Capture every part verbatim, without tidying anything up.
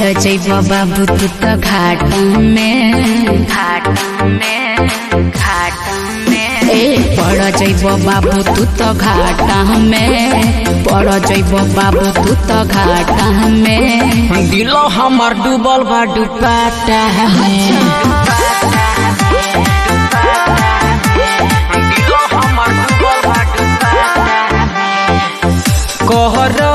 पड़ जइब बाबू तू तो घाट में घाट में घाट में ए पड़ जइब बाबू तू तो घाट में पड़ जइब बाबू तू तो घाट में दिल हमर डूबल बा डुबाता कहरो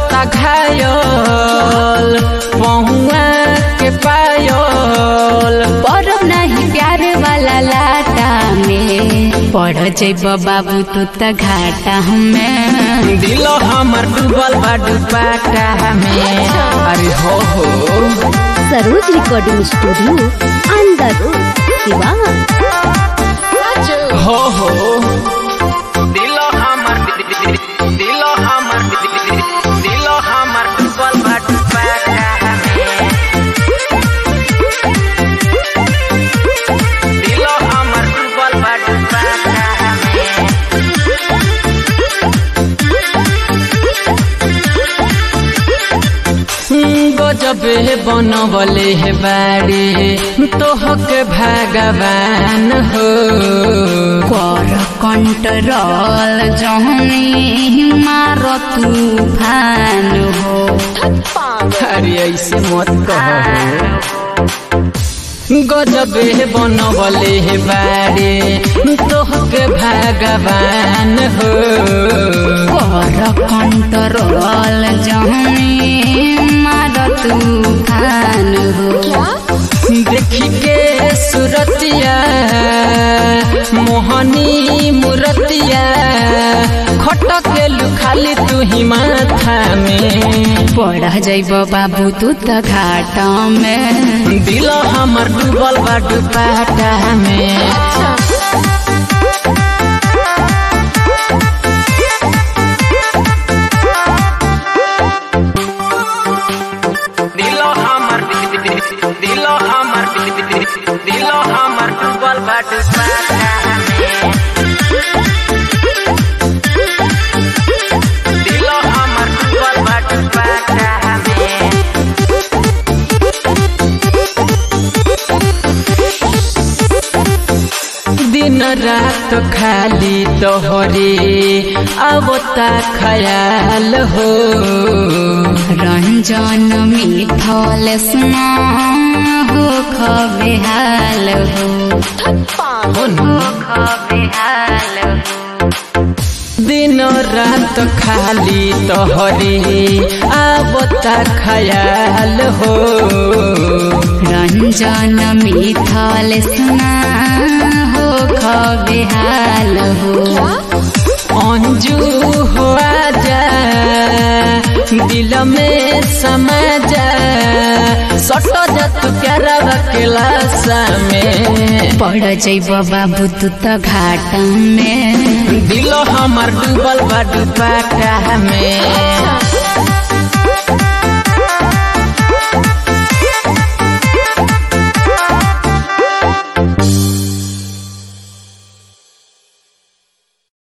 घायल पहुआ के पायल परब नहीं प्यार वाला लाटा में पड़ जइब बाबू तू तो घाटा में दिल हमर डूबल बा डुबाता में अरे हो हो सरोज रिकॉर्डिंग स्टूडियो अंदर सिवान हो हो दिल हमर दिल हमर दिल हमर डूबल बा डुबाता में दिल हमर डूबल बा डुबाता में गजबे बनवले हे बाड़ी तोहके भगवान हो कर कंट्रोल जहनी मार तूफान हो अरे ऐसे मत कहो गजबे बनवले हे बाड़ी तोहके भगवान हो कर कंट्रोल जहनी मार तूफान हो देखी के सुरतिया मोहनी मुरतिया खटके लुखाली तू ही माथा में पड़ जइब बाबू तू तो घाट में दिल हमर डूबल बा डुबाता में दिल हमर दिल हमर दिल हमर डूबल बा डुबाता में दिल हमर डूबल बा डुबाता में दिन रात खाली तोहरे आवता ख्याल हो रंजन मिठल सुना हो खबेहाल हो हो खबेहाल हो दिन रात खाली तोहरे आवता ख्याल हो रंजन मिठल सुना हो खबेहाल हो अंजू हो आजा दिल में समा जा सट जा तू प्यारा बकेला में पड़ जइब बाबू तू तो घाट में दिल हमर डूबल बा डुबाता में